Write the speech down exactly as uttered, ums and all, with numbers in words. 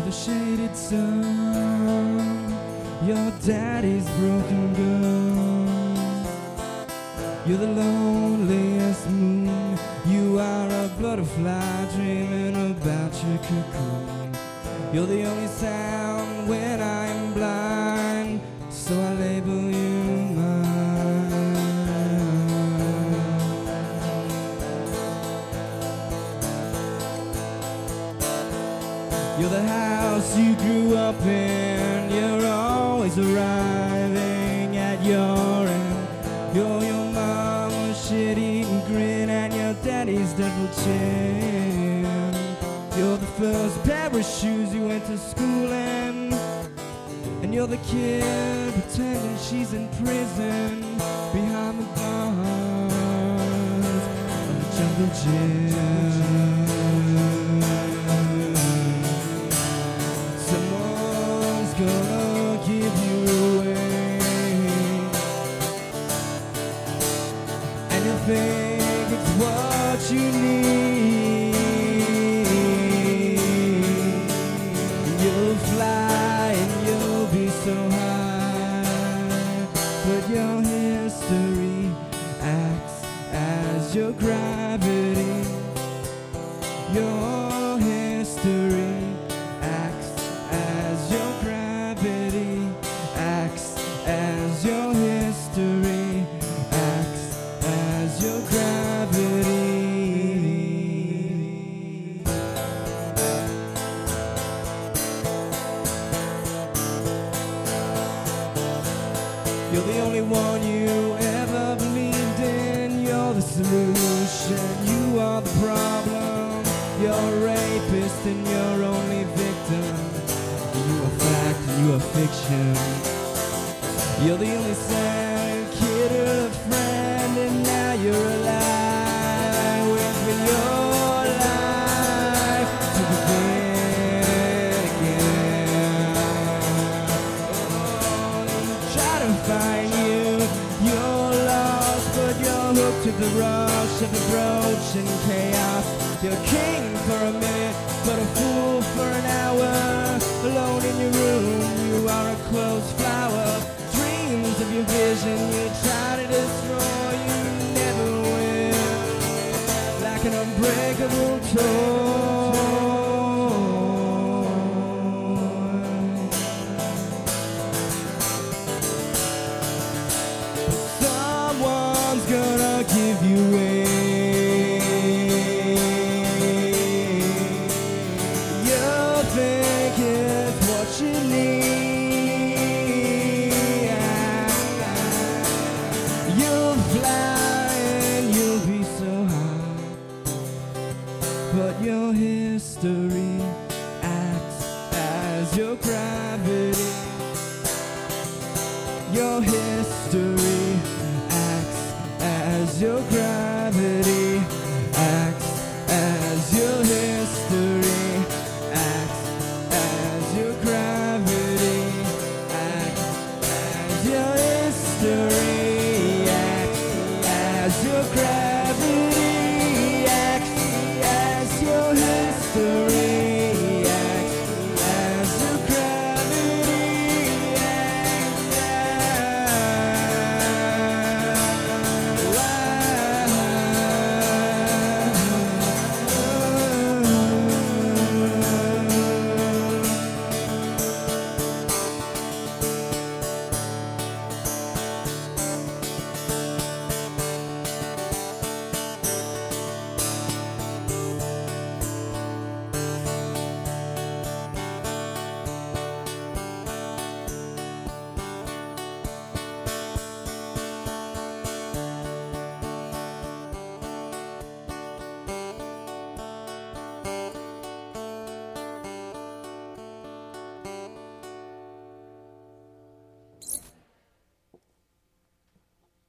the shaded sun, your daddy's broken gun. You're the loneliest moon, you are a butterfly dreaming about your cocoon. You're the only sound when I'm blind, so I label you mine. You're the house you grew up in, you're always arriving at your end. You're your mama's shit-eating grin and your daddy's double chin. You're the first pair of shoes you went to school in, and you're the kid pretending she's in prison behind the bars of the jungle gym. Someone's gonna give you away, and you think it's what you need. You'll fly and you'll be so high, but your history acts as your gravity. Your history acts as your gravity, acts as your history, acts as your gravity. You're the only one you ever believed in. You're the solution, you are the problem. You're a rapist and you're only victim. You are fact and you are fiction. You're the only sad kid or a friend, and now you're alive, waiting for your life to begin again. Oh, you try to find you, you're lost, but you're hooked to the rush of approach and chaos. You're king for a minute, but a fool for an hour. Alone in your room, you are a closed flower. Dreams of your vision you try to destroy, you never will. Like an unbreakable toy. Someone's gonna give you away. Think it's what you need. You'll fly and you'll be so high, but your history acts as your gravity. Your history acts as your gravity.